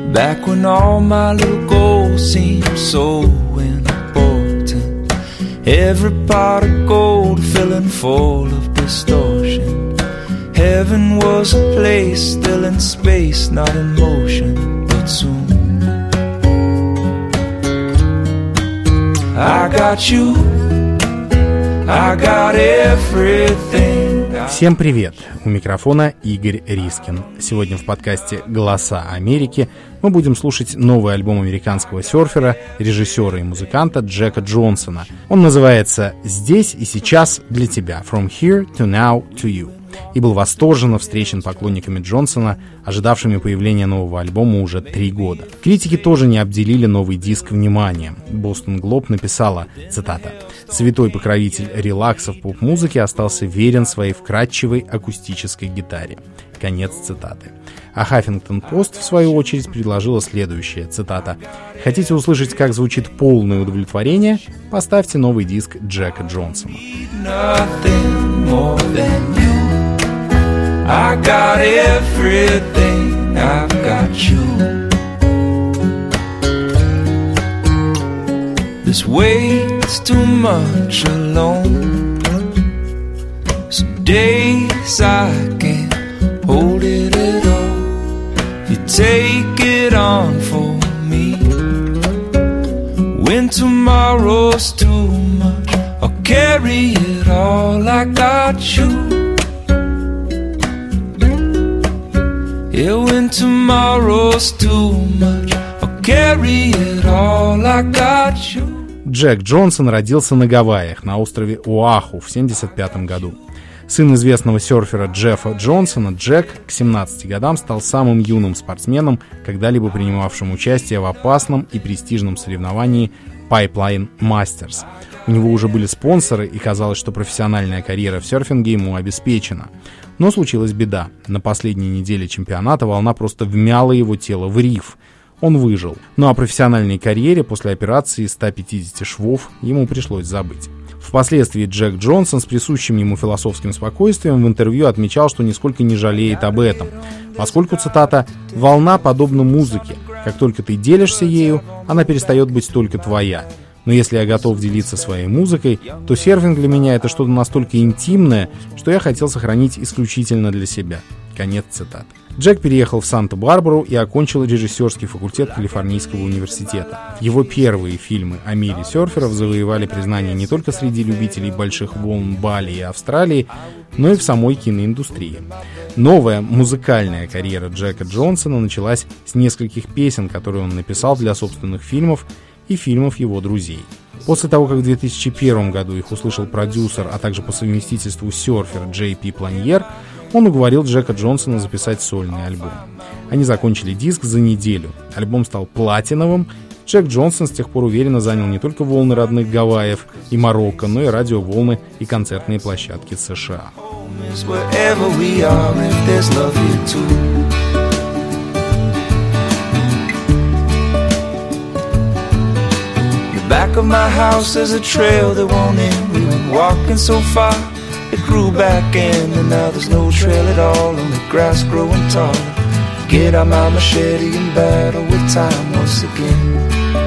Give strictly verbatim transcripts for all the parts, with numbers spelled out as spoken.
Back when all my little goals seemed so important, every pot of gold filling full of distortion. Heaven was a place still in space, not in motion, but soon I got you, I got everything. Всем привет! У микрофона Игорь Рискин. Сегодня в подкасте «Голоса Америки» мы будем слушать новый альбом американского серфера, режиссера и музыканта Джека Джонсона. Он называется «Здесь и сейчас для тебя» From Here to Now to You. И был восторженно встречен поклонниками Джонсона, ожидавшими появления нового альбома уже три года. Критики тоже не обделили новый диск вниманием. Boston Globe написала, цитата, «Святой покровитель релакса в поп-музыке остался верен своей вкрадчивой акустической гитаре». Конец цитаты. А Huffington Post, в свою очередь, предложила следующее, цитата, «Хотите услышать, как звучит полное удовлетворение? Поставьте новый диск Джека Джонсона». I got everything, I've got you. This weight's too much alone. Some days I can't hold it at all. You take it on for me. When tomorrow's too much, I'll carry it all. I got you. Yeah, when tomorrow's too much, I'll carry it all, I got you. Джек Джонсон родился на Гавайях, на острове Оаху в семьдесят пятом году. Сын известного серфера Джеффа Джонсона, Джек к семнадцати годам стал самым юным спортсменом, когда-либо принимавшим участие в опасном и престижном соревновании Pipeline Masters. У него уже были спонсоры, и казалось, что профессиональная карьера в серфинге ему обеспечена. Но случилась беда. На последней неделе чемпионата волна просто вмяла его тело в риф. Он выжил. Но о профессиональной карьере после операции ста пятидесяти швов ему пришлось забыть. Впоследствии Джек Джонсон с присущим ему философским спокойствием в интервью отмечал, что нисколько не жалеет об этом, поскольку, цитата, «волна подобна музыке. Как только ты делишься ею, она перестает быть только твоя. Но если я готов делиться своей музыкой, то серфинг для меня это что-то настолько интимное, что я хотел сохранить исключительно для себя». Конец цитаты. Джек переехал в Санта-Барбару и окончил режиссерский факультет Калифорнийского университета. Его первые фильмы о мире серферов завоевали признание не только среди любителей больших волн Бали и Австралии, но и в самой киноиндустрии. Новая музыкальная карьера Джека Джонсона началась с нескольких песен, которые он написал для собственных фильмов и фильмов его друзей. После того, как в две тысячи первом году их услышал продюсер, а также по совместительству серфер Джей Пи Планьер, он уговорил Джека Джонсона записать сольный альбом. Они закончили диск за неделю. Альбом стал платиновым. Джек Джонсон с тех пор уверенно занял не только волны родных Гавайев и Марокко, но и радиоволны и концертные площадки США. Back of my house there's a trail that won't end. We were walking so far, it grew back in, and now there's no trail at all, only grass growing taller. Get out my machete and battle with time once again.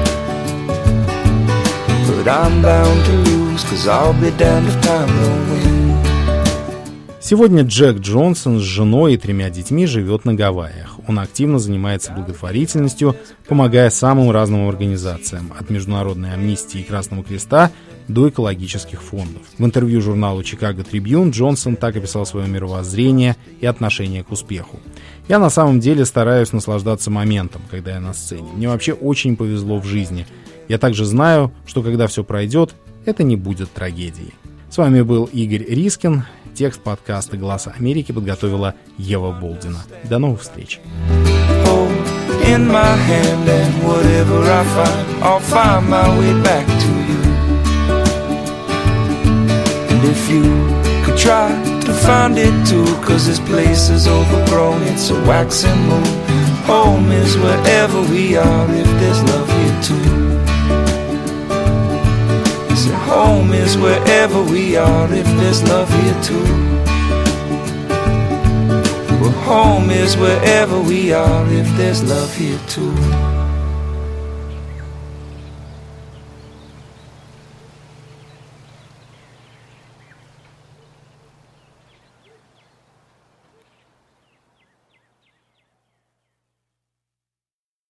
But I'm bound to lose, cause I'll be damned if time don't win. Сегодня Джек Джонсон с женой и тремя детьми живет на Гавайях. Он активно занимается благотворительностью, помогая самым разным организациям, от Международной амнистии и Красного Креста до экологических фондов. В интервью журналу Chicago Tribune Джонсон так описал свое мировоззрение и отношение к успеху. «Я на самом деле стараюсь наслаждаться моментом, когда я на сцене. Мне вообще очень повезло в жизни. Я также знаю, что когда все пройдет, это не будет трагедией». С вами был Игорь Рискин. Текст подкаста «Голоса Америки» подготовила Ева Болдина. До новых встреч. In my hand, and whatever I find, I'll find my way back to you. And if you could try to find it too, cause this place is overgrown, it's a waxing moon. Home is wherever we are, if there's love here too. So home is wherever we are, if there's love here too. Well, home is wherever we are if there's love here too.